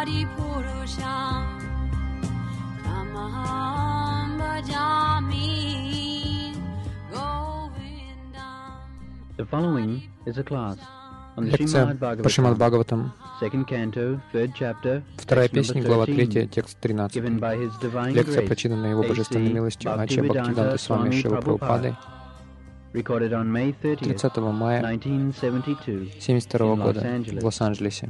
The following is a class on the Лекция по Шримад Бхагаватам, second canto, third chapter, вторая text number песня, глава 3, 13, текст 13. given by His Divine Лекция Grace, прочитана Его Божественной A.C. милостью Ача Bhaktivedanta Бхактивиданта Свами Swami Шрила Прабхупадой, Prabhupada, recorded on May 30th, 30 мая 1972, 1972 in Los года Angeles. в Лос-Анджелесе.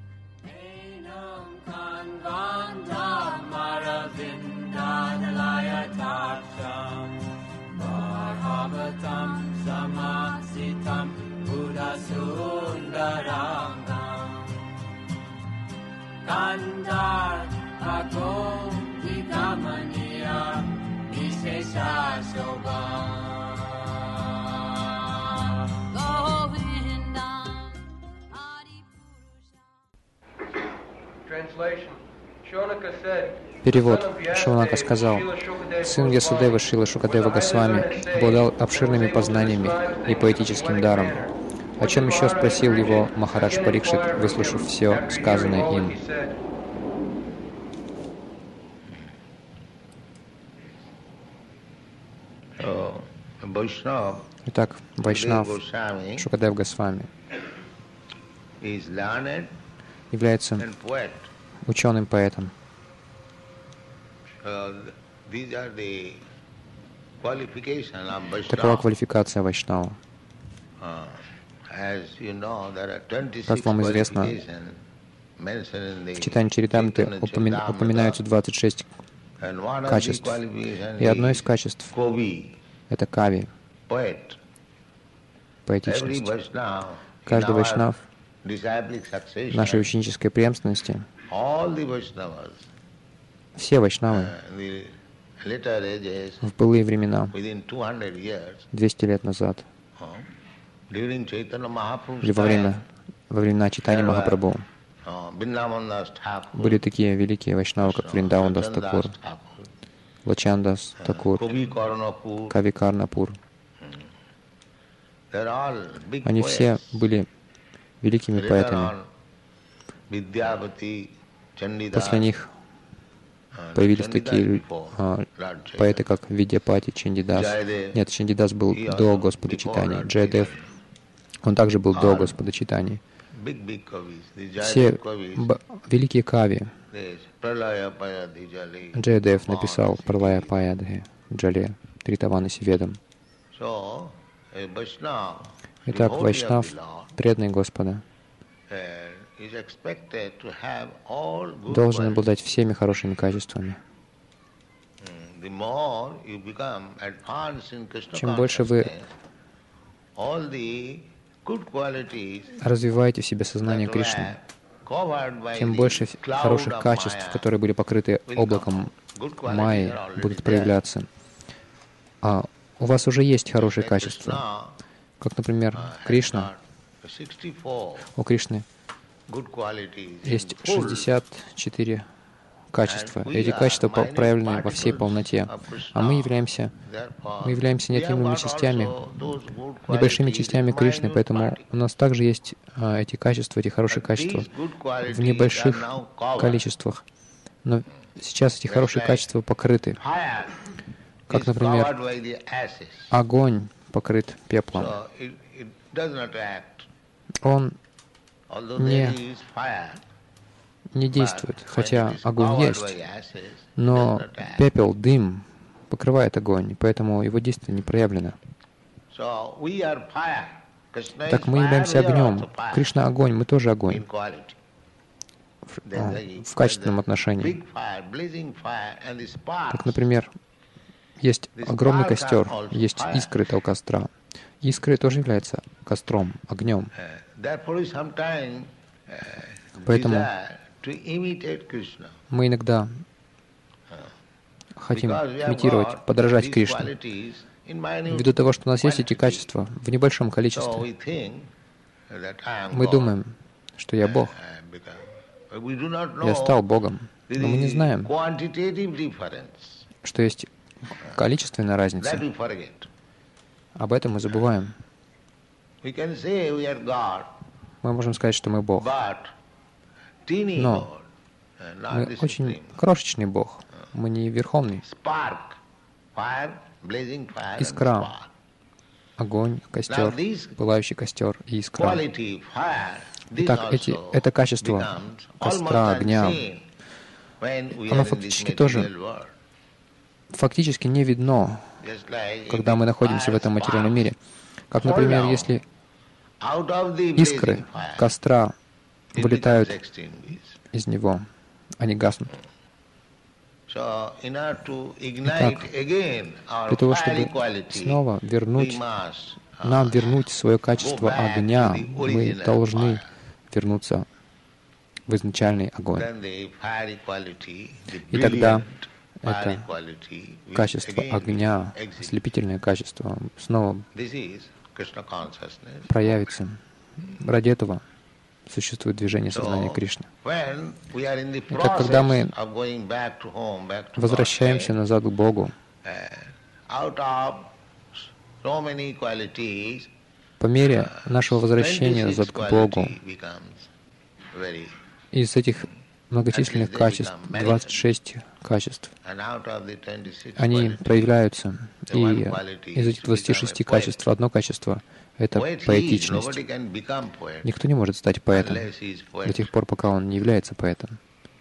Перевод. Шаунака сказал: сын Ясудевы Шрила Шукадева Госвами обладал обширными познаниями и поэтическим даром. О чем еще спросил его Махарадж Парикшит, выслушав все сказанное им? Итак, Вайшнав Шукадев Госвами является ученым-поэтом. Такова квалификация Вайшнава. Как вам известно, в читании Чаритамриты упоминаются 26 качеств. И одно из качеств — это кави, поэтичность. Каждый вайшнав нашей ученической преемственности, все вайшнавы в былые времена, 200 лет назад, или во времена Чайтаньи Махапрабху, были такие великие вайшнавы, как Вриндаван Дас Такур, Лачан Дас Такур, Кави Карнапур. Они все были великими поэтами. После них появились такие поэты, как Видьяпати, Чандидас. Нет, Чандидас был до Господа Чайтаньи. Джаядев, он также был до Господа Чайтаньи. Все великие кави. Джаядев написал Пралая Паядхи Джале, Тритаванаси Ведам. Итак, вайшнав, преданный Господа, должен обладать всеми хорошими качествами. Чем больше вы развиваете в себе сознание Кришны, тем больше хороших качеств, которые были покрыты облаком майи, будут проявляться. А у вас уже есть хорошие качества, как, например, Кришна. У Кришны есть 64 качества. Эти качества проявлены во всей полноте. А мы являемся неотъемлемыми частями, небольшими частями Кришны, поэтому у нас также есть эти качества, эти хорошие качества в небольших количествах. Но сейчас эти хорошие качества покрыты. Как, например, огонь покрыт пеплом. Он не действует, хотя огонь есть, но пепел, дым покрывает огонь, поэтому его действие не проявлено. Так мы являемся огнем. Кришна — огонь, мы тоже огонь. В качественном отношении. Как, например, есть огромный костер, есть искры этого костра. Искры тоже являются костром, огнем. Поэтому мы иногда хотим имитировать, подражать Кришне. Ввиду того, что у нас есть эти качества в небольшом количестве, мы думаем, что я Бог, я стал Богом, но мы не знаем, что есть количественная разница. Об этом мы забываем. Мы можем сказать, что мы Бог. Но Мы очень крошечный Бог. Мы не верховный. Искра, огонь, костер, пылающий костер и искра. Итак, это качество костра, огня, оно фактически не видно, когда мы находимся в этом материальном мире. Как, например, если искры костра вылетают из него, они гаснут. Итак, для того, чтобы снова нам вернуть свое качество огня, мы должны вернуться в изначальный огонь. И тогда это качество огня, ослепительное качество, снова проявится. Ради этого существует движение сознания Кришны. Итак, когда мы возвращаемся назад к Богу, по мере нашего возвращения назад к Богу, из этих многочисленных качеств, 26 качеств, они проявляются. И из этих 26 качеств одно качество — это поэтичность. Никто не может стать поэтом до тех пор, пока он не является поэтом.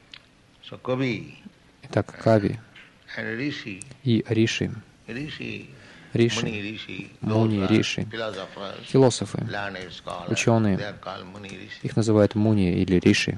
Итак, Кави и Риши, Муни, Риши, философы, ученые, их называют Муни или Риши.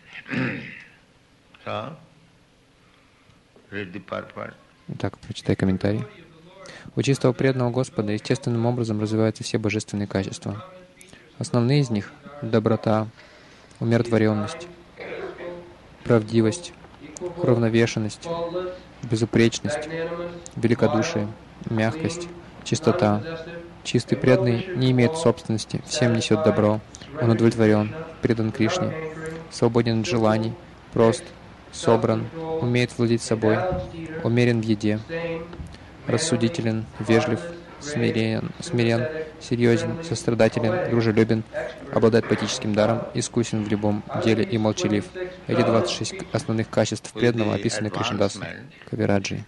Итак, прочитай комментарий. У чистого преданного Господа естественным образом развиваются все божественные качества. Основные из них — доброта, умиротворенность, правдивость, уравновешенность, безупречность, великодушие, мягкость, чистота. Чистый преданный не имеет собственности, всем несет добро, он удовлетворен, предан Кришне, свободен от желаний, прост, собран, умеет владеть собой, умерен в еде, рассудителен, вежлив, смирен, серьезен, сострадателен, дружелюбен, обладает поэтическим даром, искусен в любом деле и молчалив. Эти 26 основных качеств преданного описаны Кришнадасом Кавираджи.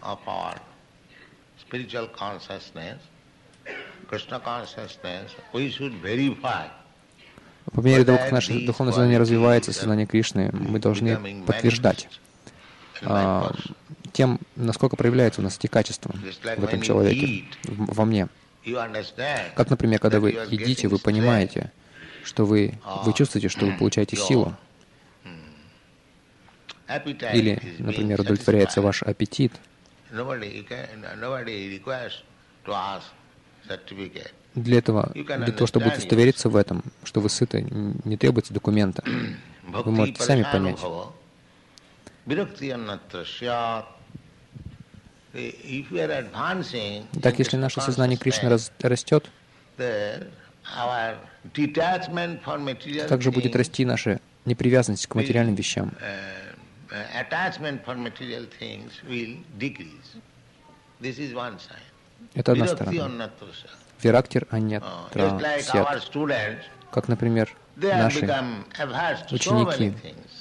По мере того, как наше духовное сознание развивается, сознание Кришны, мы должны подтверждать тем, насколько проявляются у нас эти качества в этом человеке, во мне. Как, например, когда вы едите, вы понимаете, что вы чувствуете, что вы получаете силу. Или, например, удовлетворяется ваш аппетит. Для того, чтобы удостовериться в этом, что вы сыты, не требуется документа. Вы можете сами понять. Так, если наше сознание Кришны растет, также будет расти наша непривязанность к материальным вещам. Это одна сторона. Вирактир аньятра сят. Как, например, наши ученики,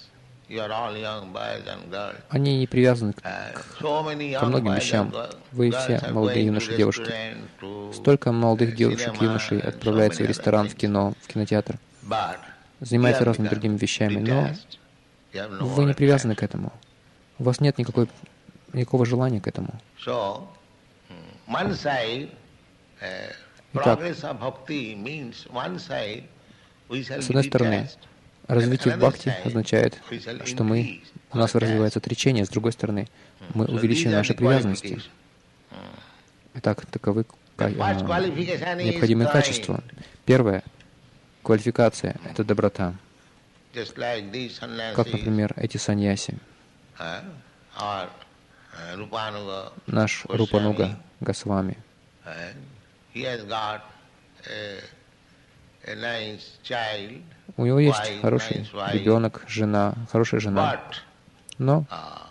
они не привязаны ко многим вещам. Вы все молодые юноши, девушки. Столько молодых девушек и юношей отправляются в ресторан, в кино, в кинотеатр, занимаются разными другими вещами, но вы не привязаны к этому. У вас нет никакого желания к этому. Итак, с одной стороны, развитие в бхакти означает, что у нас развивается отречение, с другой стороны, мы увеличиваем наши привязанности. Итак, таковы необходимые качества. Первое — квалификация — это доброта. Как, например, эти саньяси. Наш Рупануга Госвами. У него есть хороший ребенок, хорошая жена, но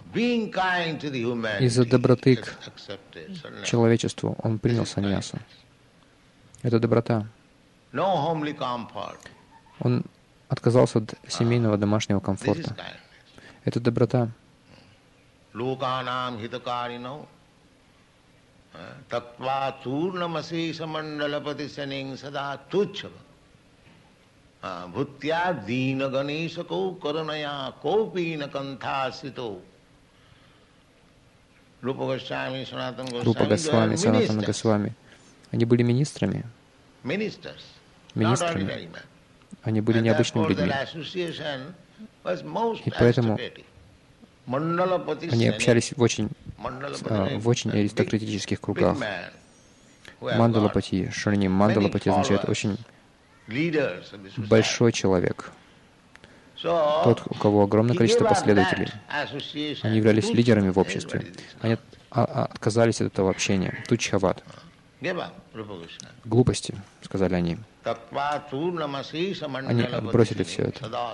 из-за доброты к человечеству он принял саньясу. Это доброта. Он отказался от семейного домашнего комфорта. Это доброта. Lokanam hitakarino tattva turnamashesha mandalapati saning sada tuchava bhutya dina ganeshako karanaya kopina kanthasito. Рупа Госвами, Санатана Госвами, они были министрами. Они были необычными людьми. И поэтому они общались в очень аристократических кругах. Мандалапати, Шарним. Мандалапати означает очень большой человек. Тот, у кого огромное количество последователей. Они являлись лидерами в обществе. Они отказались от этого общения. Тучхават. Глупости, сказали они. Они отбросили все это.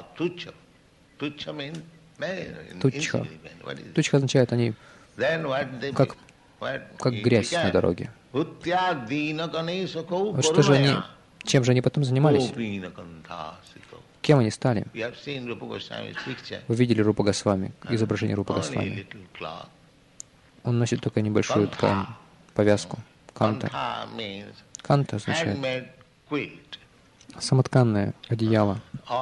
Тучха. Тучха означает, они как грязь на дороге. Вот что же они, чем же они потом занимались? Кем они стали? Вы видели Рупа Госвами, изображение Рупа Госвами. Он носит только небольшую ткань, повязку, канта. Канта означает самотканное одеяло.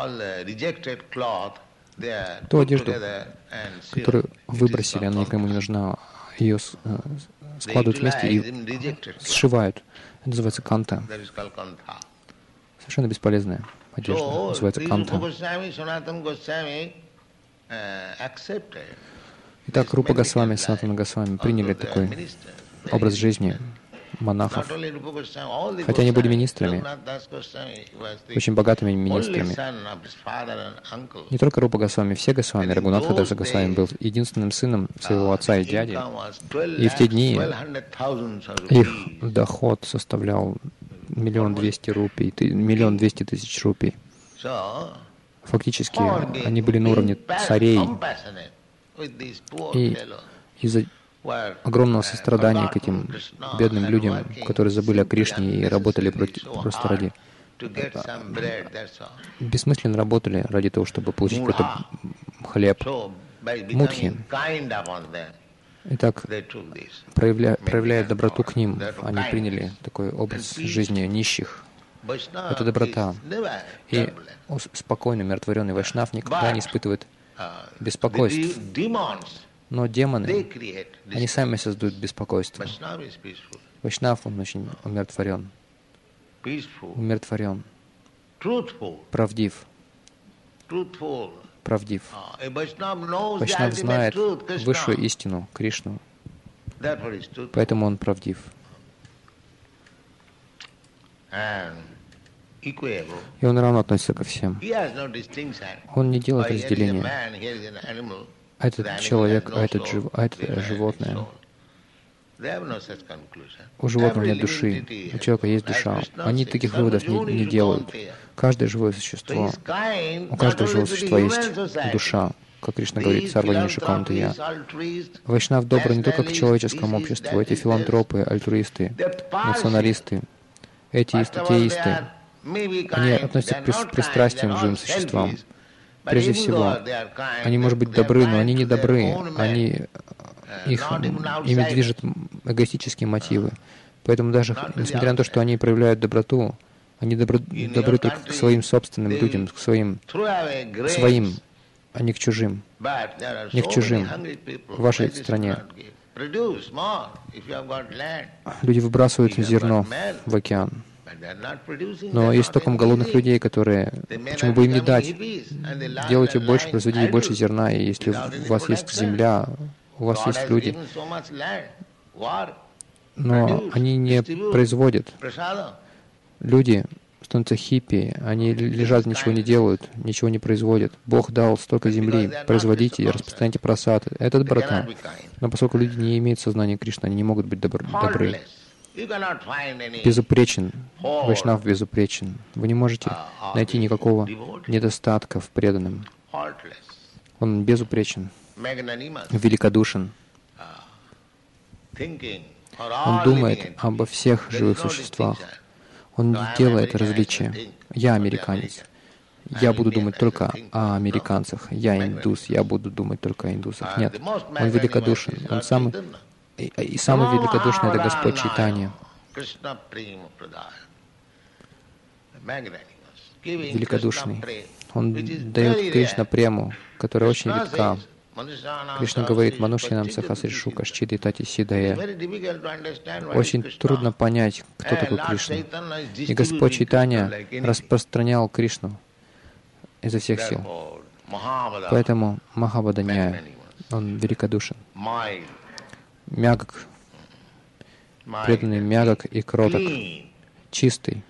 Ту одежду, которую выбросили, она никому не нужна, ее складывают вместе и сшивают. Это называется канта. Совершенно бесполезная одежда, называется канта. Итак, Рупа Госвами, Санатана Госвами приняли такой образ жизни монахов. Хотя они были министрами, очень богатыми министрами. Не только Рупа Госвами, все Госвами. Рагунатха Даса Госвами был единственным сыном своего отца и дяди. И в те дни их доход составлял 1 200 000 рупий, 1 200 000 рупий. Фактически они были на уровне царей. И из-за огромного сострадания к этим бедным людям, которые забыли о Кришне и работали просто ради... Бессмысленно работали ради того, чтобы получить какой-то хлеб. Мудхи. Итак, проявляя доброту к ним, они приняли такой образ жизни нищих. Это доброта. И спокойный, умиротворенный вайшнав никогда не испытывает беспокойств. Но демоны, они сами создают беспокойство. Вайшнав, он очень умиротворен. Умиротворен. Правдив. Правдив. Вайшнав знает высшую истину, Кришну. Поэтому он правдив. И он равно относится ко всем. Он не делает разделения. Этот человек, а это животное. У животного нет души, у человека есть душа. Они таких выводов не делают. Каждое живое существо, у каждого живого существа есть душа. Как Кришна говорит, Сарванини Шаканта Я. Вайшнав добрый не только к человеческому обществу. Эти филантропы, альтруисты, националисты, этеисты, теисты, они относятся к пристрастиям к живым существам. Прежде всего, они, может быть, добры, но они не добры. Ими движут эгоистические мотивы. Поэтому даже, несмотря на то, что они проявляют доброту, они добры только к своим собственным людям, к своим, а не к чужим. Не к чужим. В вашей стране люди выбрасывают зерно в океан. Но есть столько голодных людей, которые... Почему бы им не дать? Делайте больше, производите больше зерна, и если у вас есть земля, у вас есть люди, но они не производят. Люди становятся хиппи, они лежат, ничего не делают, ничего не производят. Бог дал столько земли, производите, распространяйте прасад. Это доброта. Но поскольку люди не имеют сознания Кришны, они не могут быть добры. Безупречен. Вайшнав безупречен. Вы не можете найти никакого недостатка в преданном. Он безупречен, великодушен. Он думает обо всех живых существах. Он не делает различия. Я американец. я буду думать только о американцах, я индус, я буду думать только о индусах. Нет, Он великодушен. Он самый великодушный — это Господь Чайтанья. Великодушный. Он дает Кришна прему, которая очень редка. Кришна говорит: «Манушьянам сахасришу кашчиды тати сидая». Очень трудно понять, кто такой Кришна. И Господь Чайтанья распространял Кришну изо всех сил. Поэтому Махабаданья, он великодушен, мягок, преданный, мягок и кроток, чистый.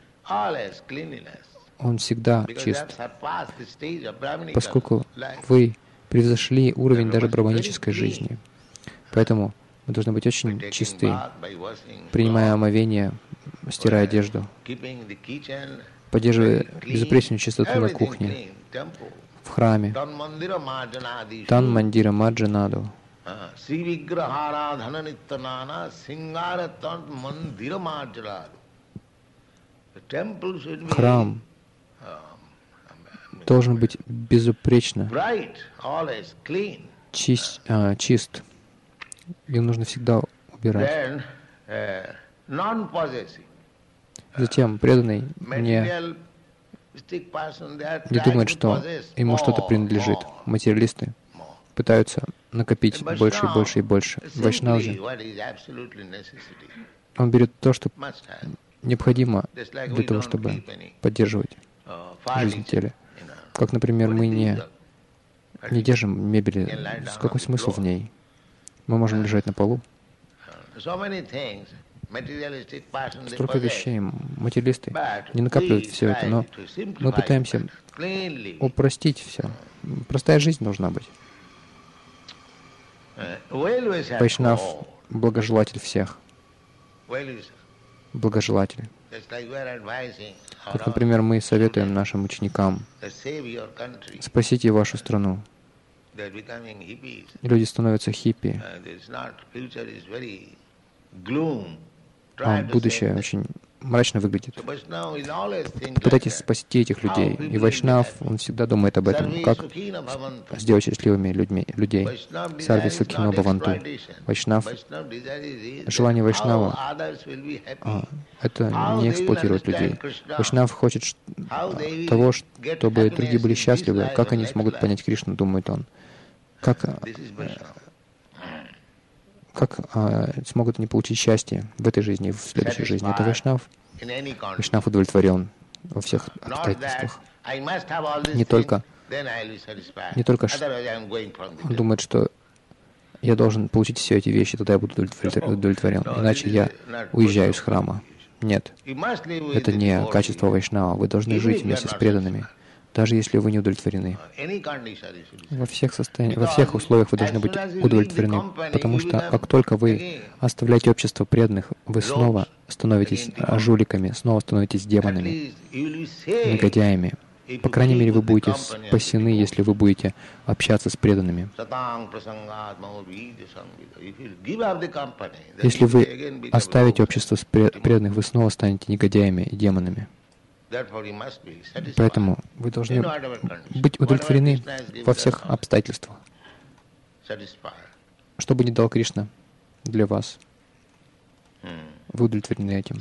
Он всегда чист, поскольку вы превзошли уровень даже брахманической жизни. Поэтому мы должны быть очень чисты, принимая омовение, стирая одежду, поддерживая безупречную чистоту на кухне, в храме, Тан Мандира Маджанаду. Храм должен быть безупречно чист. Его нужно всегда убирать. Затем преданный не думает, что ему что-то принадлежит. Материалисты пытаются накопить больше и больше и больше. Вайшнав же, он берет то, что необходимо для того, чтобы поддерживать жизнь в теле. Как, например, мы не держим мебели. Какой смысл в ней? Мы можем лежать на полу. Столько вещей. Материалисты не накапливают все это, но мы пытаемся упростить все. Простая жизнь должна быть. Вайшнав — благожелатель всех. Благожелатель. Как, например, мы советуем нашим ученикам: спасите вашу страну. Люди становятся хиппи. А будущее очень мрачно выглядит. Попытайтесь спасти этих людей. И Вайшнав, он всегда думает об этом. Как сделать счастливыми людей? Сарви Сукхино Бхаванту. Вайшнав, желание Вайшнава — это не эксплуатировать людей. Вайшнав хочет того, чтобы другие были счастливы. Как они смогут понять Кришну, думает он. Как смогут они получить счастье в этой жизни и в следующей жизни? Это Вайшнав. Вайшнав удовлетворен во всех обстоятельствах. Не только он думает, что я должен получить все эти вещи, тогда я буду удовлетворен, иначе я уезжаю из храма. Нет, это не качество Вайшнава. Вы должны жить вместе с преданными, даже если вы не удовлетворены. Во всех условиях вы должны быть удовлетворены, потому что как только вы оставляете общество преданных, вы снова становитесь жуликами, снова становитесь демонами, негодяями. По крайней мере, вы будете спасены, если вы будете общаться с преданными. Если вы оставите общество преданных, вы снова станете негодяями и демонами. Поэтому вы должны быть удовлетворены во всех обстоятельствах. Что бы ни дал Кришна для вас, вы удовлетворены этим.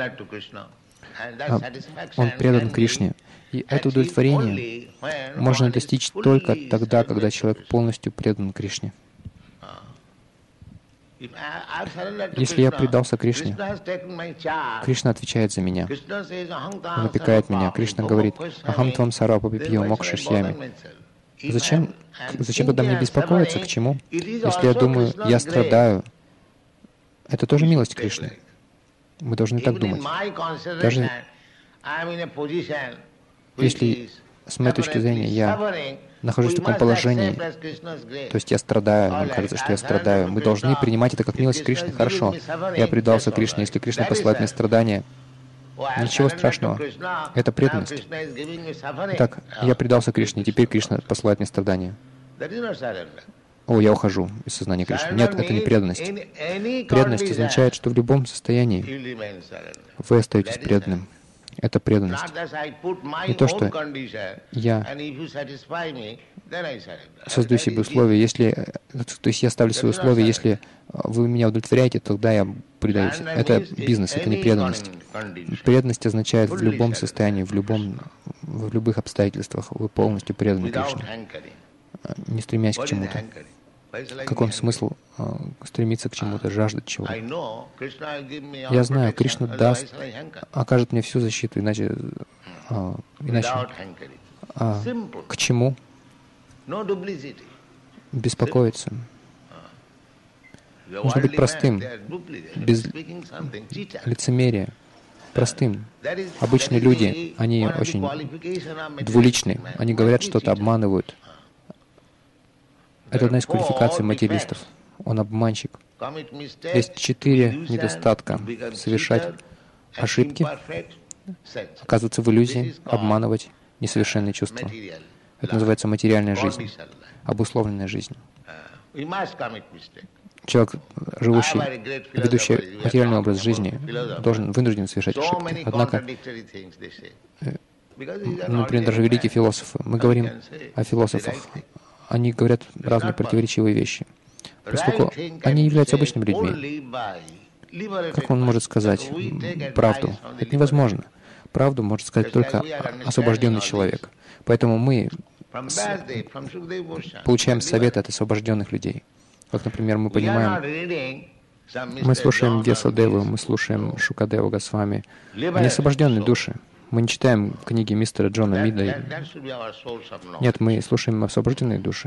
Он предан Кришне. И это удовлетворение можно достичь только тогда, когда человек полностью предан Кришне. Если я предался Кришне, Кришна отвечает за меня. Он опекает меня. Кришна говорит: «Ахам твам сарвапапипьо мокшишьями». Зачем тогда мне беспокоиться? К чему? Если я думаю, я страдаю, это тоже милость Кришны. Мы должны так думать. Даже если с моей точки зрения я нахожусь в таком положении, то есть я страдаю, нам кажется, что я страдаю, мы должны принимать это как милость Кришны. Хорошо, я предался Кришне. Если Кришна посылает мне страдания, ничего страшного. Это преданность. Итак, я предался Кришне, теперь Кришна посылает мне страдания. О, я ухожу из сознания Кришны. Нет, это не преданность. Преданность означает, что в любом состоянии вы остаетесь преданным. Это преданность. Не то, что я создаю себе условия, то есть я ставлю свои условия, если вы меня удовлетворяете, тогда я предаюсь. Это бизнес, это не преданность. Преданность означает в любом состоянии, в любых обстоятельствах вы полностью преданы Кришне, не стремясь к чему-то. Какой смысл стремиться к чему-то, жаждать чего-то? Я знаю, Кришна окажет мне всю защиту, иначе к чему беспокоиться? Нужно быть простым, без лицемерия, простым. Обычные люди, они очень двуличны, они говорят что-то, обманывают. Это одна из квалификаций материалистов. Он обманщик. Есть 4 недостатка: совершать ошибки, оказываться в иллюзии, обманывать, несовершенные чувства. Это называется материальная жизнь, обусловленная жизнь. Человек, ведущий материальный образ жизни, вынужден совершать ошибки. Однако, например, даже великие философы, мы говорим о философах, они говорят разные противоречивые вещи. Поскольку они являются обычными людьми, как он может сказать правду? Это невозможно. Правду может сказать только освобожденный человек. Поэтому мы получаем советы от освобожденных людей. Как, например, мы понимаем, мы слушаем Вьясадеву, мы слушаем Шукадеву Госвами. Они освобожденные души. Мы не читаем книги мистера Джона Мида. Нет, мы слушаем освобожденные души.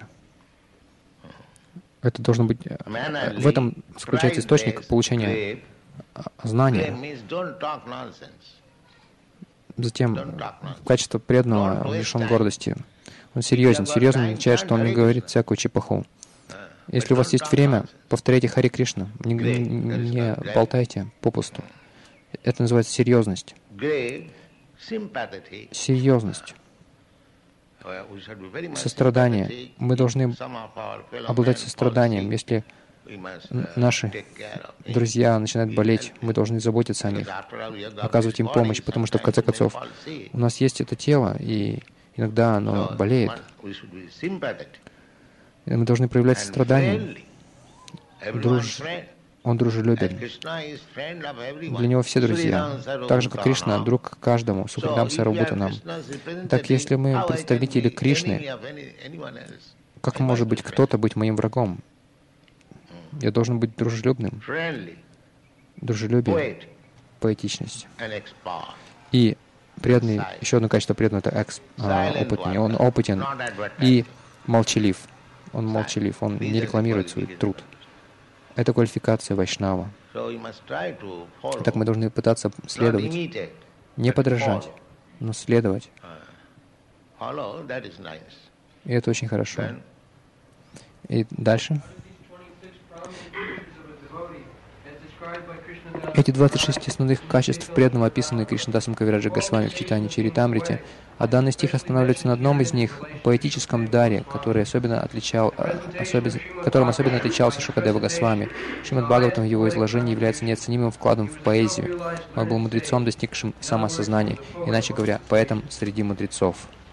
Это должно быть... В этом заключается источник получения знания. Затем, качество преданного, он лишен гордости. Он серьезен. Серьезно означает, что он не говорит всякую чепуху. Если у вас есть время, повторяйте Харе Кришна. Не болтайте попусту. Это называется серьезность. Серьезность. Сострадание. Мы должны обладать состраданием. Если наши друзья начинают болеть, мы должны заботиться о них, оказывать им помощь, потому что, в конце концов, у нас есть это тело, и иногда оно болеет. И мы должны проявлять сострадание. Он дружелюбен. Для него все друзья. Так же, как Кришна, друг каждому, Супридам Сарвабхутанам. Так, если мы представители Кришны, как может быть кто-то быть моим врагом? Я должен быть дружелюбным. Дружелюбие, поэтичность. И преданный, еще одно качество преданного — это опытный. Он опытен и молчалив. Он молчалив, он не рекламирует свой труд. Это квалификация вайшнава. Так мы должны пытаться следовать, не подражать, но следовать. И это очень хорошо. И дальше. Эти 26 основных качеств преданного описаны Кришнадасом Кавираджа Госвами в читании Чаритамрити, а данный стих останавливается на одном из них, поэтическом даре, которым особенно отличался Шукадева Госвами. Шримад Бхагаватам в его изложении является неоценимым вкладом в поэзию. Он был мудрецом, достигшим самоосознания, иначе говоря, поэтом среди мудрецов.